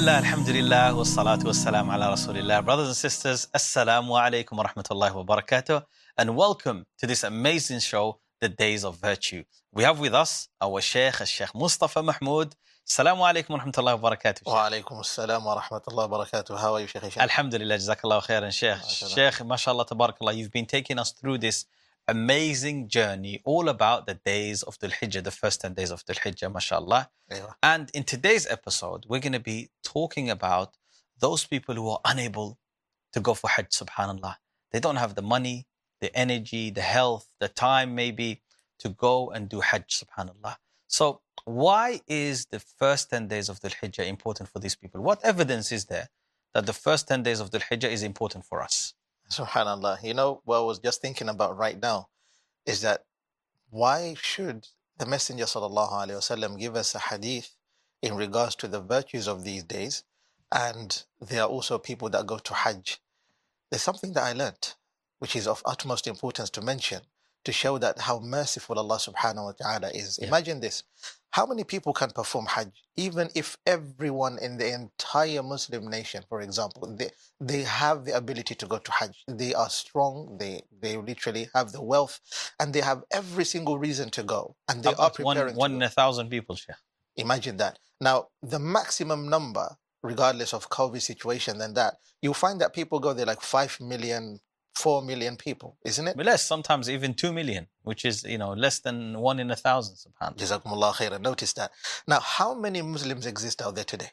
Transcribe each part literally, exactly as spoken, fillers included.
Bismillah, alhamdulillah, wa salatu wa salam ala rasulillah. Brothers and sisters, assalamu alaikum wa rahmatullahi wa barakatuh, and welcome to this amazing show, The Days of Virtue. We have with us our Shaykh, Shaykh Mustafa Mahmood. Assalamu alaikum wa rahmatullahi wa barakatuh. Wa alaikum assalam wa rahmatullahi wa barakatuh. How are you, Shaykh Hisham? Alhamdulillah, jazakallah khairan, Shaykh. Shaykh, mashallah, tabarakallah, you've been taking us through this amazing journey all about the days of Dhul Hijjah, the first ten days of Dhul Hijjah, mashallah. Yeah. And in today's episode, we're going to be talking about those people who are unable to go for Hajj, subhanallah. They don't have the money, the energy, the health, the time maybe to go and do Hajj, subhanallah. So why is the first ten days of Dhul Hijjah important for these people? What evidence is there that the first ten days of Dhul Hijjah is important for us? SubhanAllah. You know, what I was just thinking about right now is that why should the Messenger sallallahu alaihi wasallam give us a hadith in regards to the virtues of these days? And there are also people that go to Hajj. There's something that I learnt, which is of utmost importance to mention, to show that how merciful Allah subhanahu wa ta'ala is. Yeah. Imagine this. How many people can perform Hajj? Even if everyone in the entire Muslim nation, for example, they, they have the ability to go to Hajj. They are strong, they they literally have the wealth, and they have every single reason to go. And they How are about one, preparing one to in go. a thousand people, Shaykh. Imagine that. Now, the maximum number, regardless of COVID situation than that, you'll find that people go there like five million, four million people, isn't it? But less, sometimes even two million, which is, you know, less than one in a thousand, subhanAllah. Jazakumullah khairan. Notice that. Now, how many Muslims exist out there today?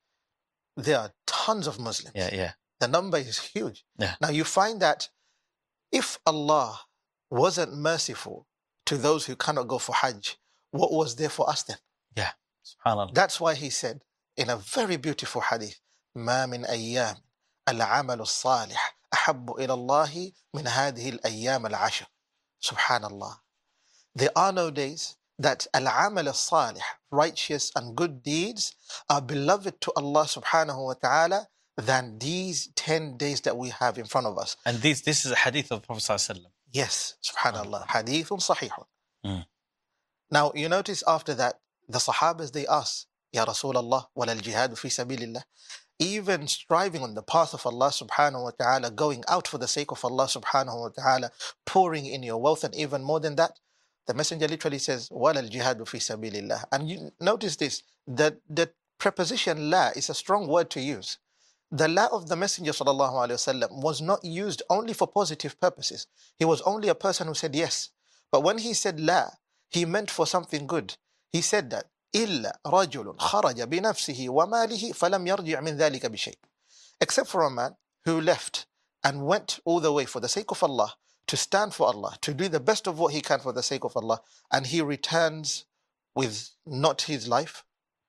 There are tons of Muslims. Yeah, yeah. The number is huge. Yeah. Now, you find that if Allah wasn't merciful to those who cannot go for Hajj, what was there for us then? Yeah, subhanAllah. That's why he said in a very beautiful hadith, ما من أيام العمل الصالح أحب إلى الله من هذه الأيام العشر. Subhanallah. There are no days that al-amal al-salih, righteous and good deeds, are beloved to Allah subhanahu wa ta'ala than these ten days that we have in front of us. And this, this is a hadith of the Prophet sallallahu alaihi wasallam. Yes, subhanallah. Hadithun sahihun. Mm. Now, you notice after that, the Sahabas, they ask, Ya Rasulallah, wal al-jihad fi sabilillah. Even striving on the path of Allah subhanahu wa ta'ala, going out for the sake of Allah subhanahu wa ta'ala, pouring in your wealth, and even more than that, the Messenger literally says, wal al-jihad fi sabilillah. And you notice this, that the preposition la is a strong word to use. The la of the Messenger sallallahu alaihi wasallam was not used only for positive purposes. He was only a person who said yes. But when he said la, he meant for something good. He said that إلا رجل خرج بنفسه وماله فلم يرجع من ذلك بشيء. Except for a man who left and went all the way for the sake of Allah, to stand for Allah, to do the best of what he can for the sake of Allah, and he returns with not his life,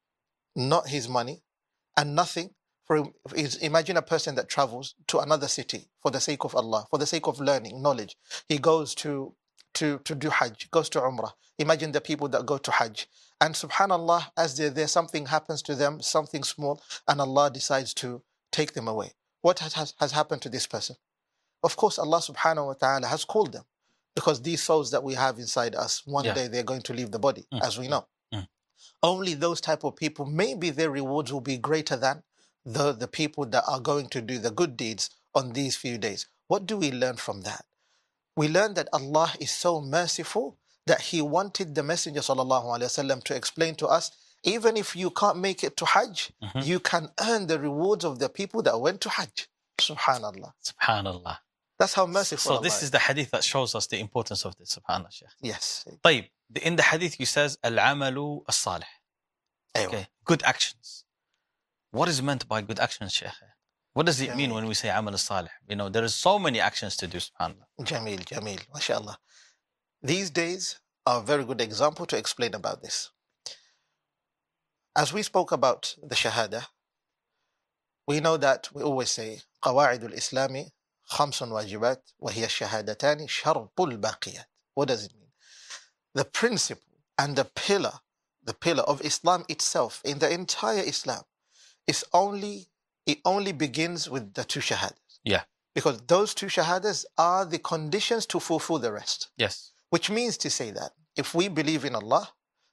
not his money, and nothing. For imagine a person that travels to another city for the sake of Allah, for the sake of learning, knowledge. He goes to to to do Hajj, goes to Umrah. Imagine the people that go to Hajj. And subhanallah, as they're there, something happens to them, something small, and Allah decides to take them away. What has, has, has happened to this person? Of course, Allah subhanahu wa ta'ala has called them, because these souls that we have inside us, one Yeah. day they're going to leave the body, Mm. as we know. Mm. Only those type of people, maybe their rewards will be greater than the, the people that are going to do the good deeds on these few days. What do we learn from that? We learn that Allah is so merciful that he wanted the Messenger sallallahu alaihi wasallam to explain to us, even if you can't make it to Hajj, Mhm. you can earn the rewards of the people that went to Hajj. Subhanallah. Subhanallah. That's how merciful So Allah this is the hadith that shows us the importance of this, subhanallah, Shaykh. Yes. طيب, in the hadith you says, al-amalu as-salih. Aywa. Okay, good actions. What is meant by good actions, Shaykh? What does it mean Jameel. when we say amal as-salih? You know, there is so many actions to do, subhanallah. Jameel, Jameel, mashallah. These days are a very good example to explain about this. As we spoke about the Shahada, we know that we always say, قواعد الإسلام خمس واجبات وهي الشهادتان شرط الباقيات. What does it mean? The principle and the pillar, the pillar of Islam itself, in the entire Islam, is only, it only begins with the two shahadas. Yeah. Because those two shahadas are the conditions to fulfill the rest. Yes. Which means to say that if we believe in Allah,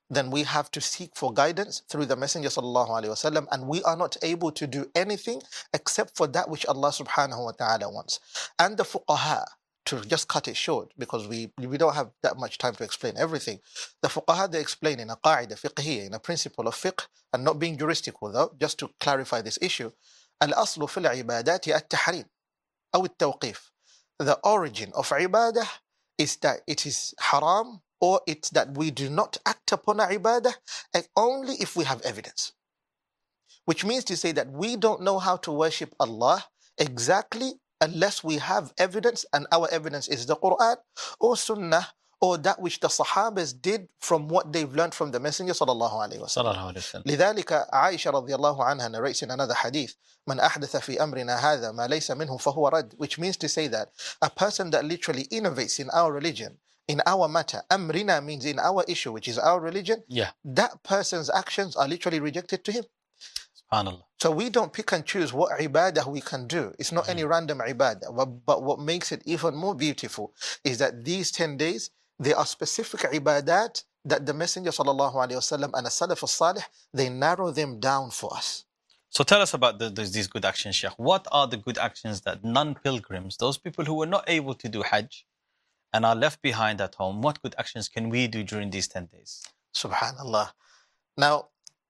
then we have to seek for guidance through the Messenger sallallahu alaihi wasallam, and we are not able to do anything except for that which Allah subhanahu wa ta'ala wants. And the fuqaha, to just cut it short, because we we don't have that much time to explain everything, the fuqaha, they explain in a qaida fiqhiyya, in a principle of fiqh, and not being juristical though, just to clarify this issue, al-aslu fil ibadati at-tahrim aw at-tawqif. The origin of ibadah is that it is haram, or it's that we do not act upon a ibadah only if we have evidence. Which means to say that we don't know how to worship Allah exactly unless we have evidence, and our evidence is the Quran or Sunnah, or that which the Sahabas did from what they've learned from the Messenger sallallahu alaihi wasallam. لذلك Aisha radiallahu anha narrates in another hadith, "Man ahdatha fi amrina hadha ma laysa minhu fahuwa rad," which means to say that a person that literally innovates in our religion, in our matter, amrina means in our issue, which is our religion, yeah, that person's actions are literally rejected to him. SubhanAllah. So we don't pick and choose what ibadah we can do. It's not mm-hmm. any random ibadah. But, but what makes it even more beautiful is that these ten days, they are specific ibadat that the Messenger sallallahu alaihi wasallam and the Salaf al-Salih, they narrow them down for us. So tell us about the, those, these good actions, Sheikh. What are the good actions that non-pilgrims, those people who were not able to do Hajj and are left behind at home, what good actions can we do during these ten days? Subhanallah. Now,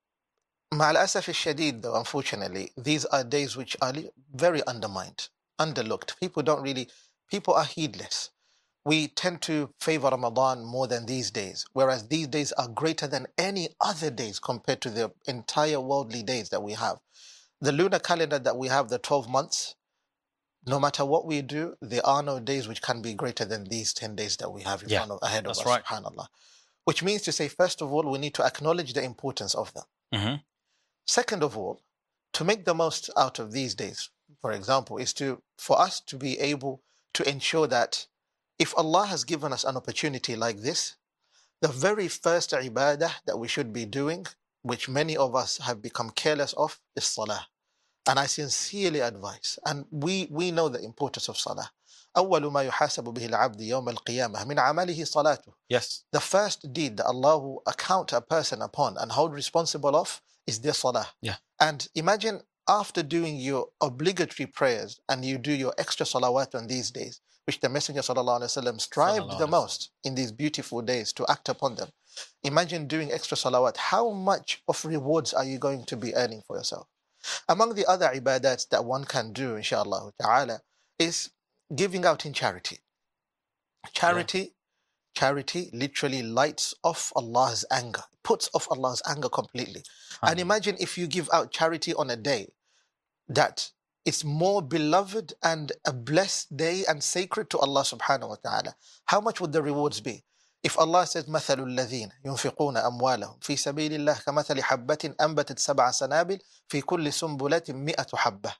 ma'al asaf al-shadid though, unfortunately, these are days which are very undermined, underlooked. People don't really, people are heedless. We tend to favor Ramadan more than these days, whereas these days are greater than any other days compared to the entire worldly days that we have. The lunar calendar that we have, the twelve months, no matter what we do, there are no days which can be greater than these ten days that we have in yeah, front of, ahead of us, right. subhanAllah. Which means to say, first of all, we need to acknowledge the importance of them. Mm-hmm. Second of all, to make the most out of these days, for example, is to for us to be able to ensure that if Allah has given us an opportunity like this, the very first ibadah that we should be doing, which many of us have become careless of, is salah. And I sincerely advise, and we, we know the importance of salah. أول ما يحاسب به العبد يوم القيامة من عمله صلاته. Yes. The first deed that Allah will account a person upon and hold responsible of is their salah. Yeah. And imagine after doing your obligatory prayers and you do your extra salawat on these days, which the Messenger sallallahu alaihi wasallam strived Sallallahu the alaihi most in these beautiful days to act upon them. Imagine doing extra salawat. How much of rewards are you going to be earning for yourself? Among the other ibadats that one can do, inshallah ta'ala, is giving out in charity. Charity, yeah. Charity literally lights off Allah's anger, puts off Allah's anger completely. Hmm. And imagine if you give out charity on a day that it's more beloved and a blessed day and sacred to Allah subhanahu wa ta'ala. How much would the rewards be? If Allah says, مَثَلُ الَّذِينَ يُنْفِقُونَ أَمْوَالَهُم فِي سَبِيلِ اللَّهِ كَمَثَلِ حَبَّةٍ أَنْبَتَتْ سَبْعَ سَنَابِلَ فِي كُلِّ سُنْبُلَةٍ مِئَةُ حَبَّةٍ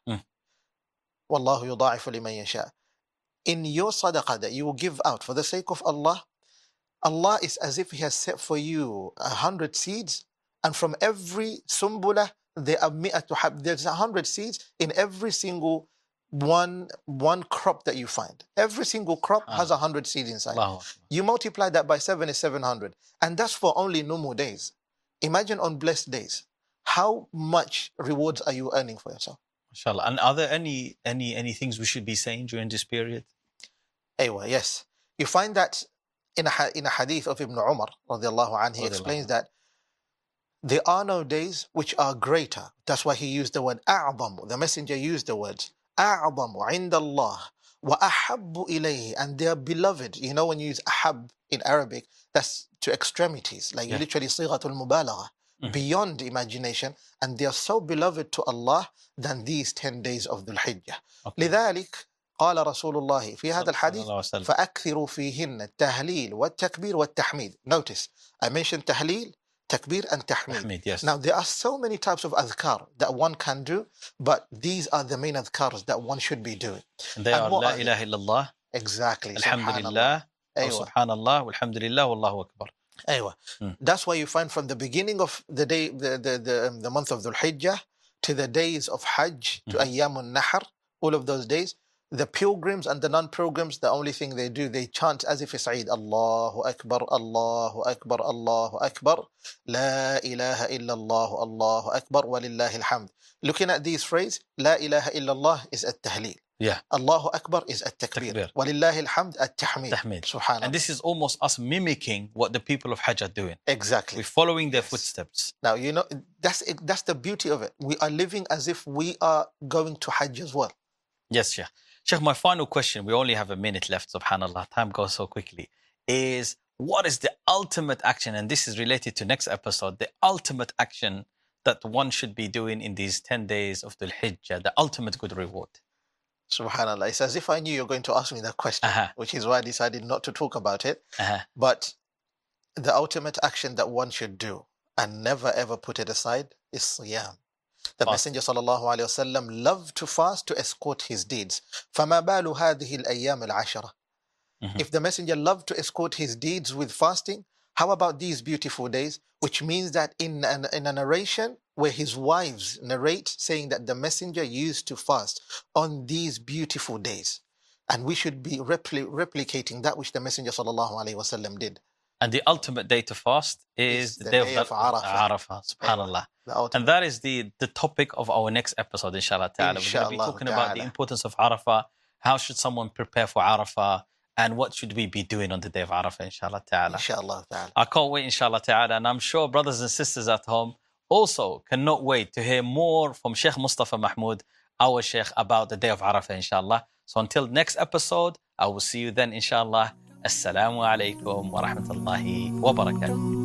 وَاللَّهُ يُضَاعِفُ لِمَنْ يَشَاءُ. In your sadaqah that you will give out for the sake of Allah, Allah is as if He has set for you a hundred seeds, and from every sumbula, there are mi'atu hab. There's a hundred seeds in every single one one crop that you find. Every single crop ah. has a hundred seeds inside. Wow. You multiply that by seven is seven hundred, and that's for only normal days. Imagine on blessed days, how much rewards are you earning for yourself? Inshallah. And are there any any any things we should be saying during this period? Anyway, yes, you find that in a in a hadith of Ibn Umar radiallahu anhu, he explains that there are no days which are greater. That's why he used the word أعظم. The messenger used the words أعظم عند الله وأحب إليه, and they are beloved. You know, when you use أحب in Arabic, that's to extremities, like yeah. literally صيغة المبالغة, mm-hmm. beyond imagination, and they are so beloved to Allah than these ten days of Dhul Hijjah. Okay. لذلك قال رسول الله في هذا الحديث فأكثروا فيهن التهليل والتكبير والتحميد. Notice, I mentioned tahleel, takbir and tahmid. tahmid yes. Now, there are so many types of adhkar that one can do, but these are the main adhkars that one should be doing. And they and are La ilaha illallah. Exactly. Alhamdulillah. Aywa. Subhanallah. Walhamdulillah. Wallahu akbar. Aywa. Hmm. That's why you find from the beginning of the day, the, the, the, um, the month of Dhul Hijjah, to the days of Hajj, to mm-hmm. Ayyamun Nahar, all of those days, The pilgrims and the non-pilgrims, the only thing they do, they chant as if it's Eid. Allahu Akbar, Allahu Akbar, Allahu Akbar. La ilaha illallah, Allahu Akbar, walillahi alhamd. Looking at these phrases, La ilaha illallah is at-tahleel. Yeah. Allahu Akbar is at-takbir. Takbir. Walillahi alhamd at-tahmid. Tahmid. Subhanallah. And this is almost us mimicking what the people of Hajj are doing. Exactly. We're following their Yes. footsteps. Now, you know, that's it, that's the beauty of it. We are living as if we are going to Hajj as well. Yes, Sheikh. Sheikh, my final question, we only have a minute left, subhanAllah, time goes so quickly, is what is the ultimate action, and this is related to next episode, the ultimate action that one should be doing in these ten days of the Hijjah, the ultimate good reward? Subhanallah. It's as if I knew you were going to ask me that question, Uh-huh. which is why I decided not to talk about it. Uh-huh. But the ultimate action that one should do and never ever put it aside is siyam. The Fast. Messenger sallallahu alaihi wasallam loved to fast to escort his deeds. فَمَا بَالُ هَذِهِ الْأَيَّامِ الْعَشَرَةِ. Mhm. If the Messenger loved to escort his deeds with fasting, how about these beautiful days? Which means that in, an, in a narration where his wives narrate saying that the Messenger used to fast on these beautiful days. And we should be repli- replicating that which the Messenger sallallahu alaihi wasallam did. And the ultimate day to fast is It's the, the day, day of, of Arafah. Arafah. Arafah, subhanAllah. The ultimate. And that is the, the topic of our next episode, inshallah ta'ala. We're going to be Inshallah talking about the ta'ala. importance of Arafah, how should someone prepare for Arafah, and what should we be doing on the day of Arafah, inshallah ta'ala. Inshallah ta'ala. I can't wait, inshallah ta'ala. And I'm sure brothers and sisters at home also cannot wait to hear more from Sheikh Mustafa Mahmood, our Sheikh, about the day of Arafah, inshallah. So until next episode, I will see you then, inshallah. Assalamu alaikum wa rahmatullahi wa barakatuh.